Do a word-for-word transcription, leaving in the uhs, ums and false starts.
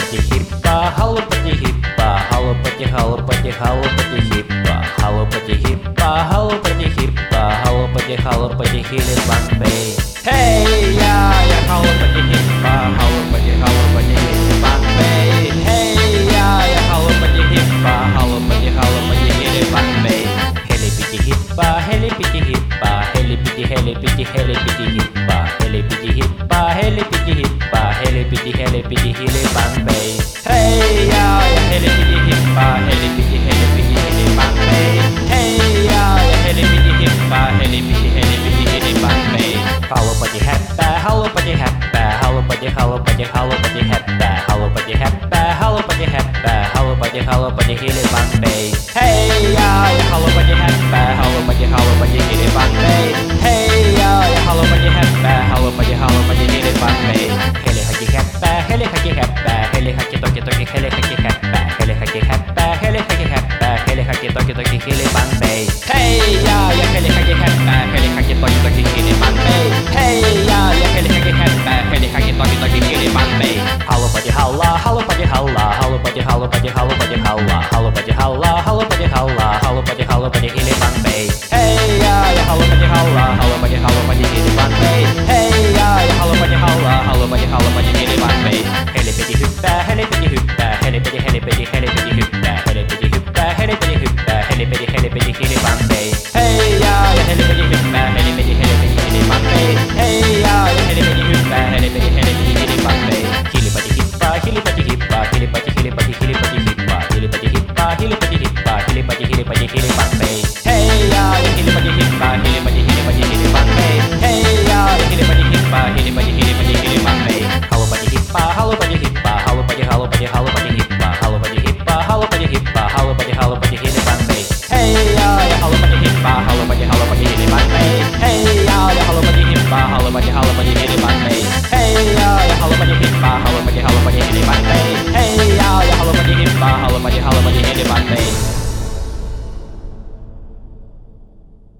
Halopati hippa, halopati hippa, halopati halopati halopati hippa, halopati hippa, halopati hippa, halopati halopati hilipampe. Hey ya ya halopati hippa, halopati halopati hilipampe. Hey ya ya halopati hippa, halopati halopati hilipampe. Helipiti hippa, helipiti hippa, helipiti helipiti helipiti hippa, helipiti hippa, helipiti hippa, helipiti helipiti hilipampe. Hey ya ya helipiti hippa, helipiti helipiti hilipampe. Hey ya ya helipiti hippa, helipiti helipiti hilipampe. Halopati häppää, halopati häppää, halopati halopati halopati häppää, halopati häppää, halopati häppää, halopati halopati hilipampe. Hey ya ja halopati häppää, halopati halopati hilipampe. Hey ya ja halopati häppää, halopati halopati hilipampe. Heli haki häppää, heli haki häppää, heli haki toki toki heli haki häppää, heli haki häppää, heli haki häppää, heli haki toki toki hilipampe. Hey ya ja heli haki häppää, heli haki toki toki hilipampe. Hey ya ja heli haki häppää, heli haki toki toki hilipampe. Halopati hallaa, halopati hallaa, halopati halopati halopati hallaa, halopati hallaa, halopati hallaa, halopati halopati hilipampe.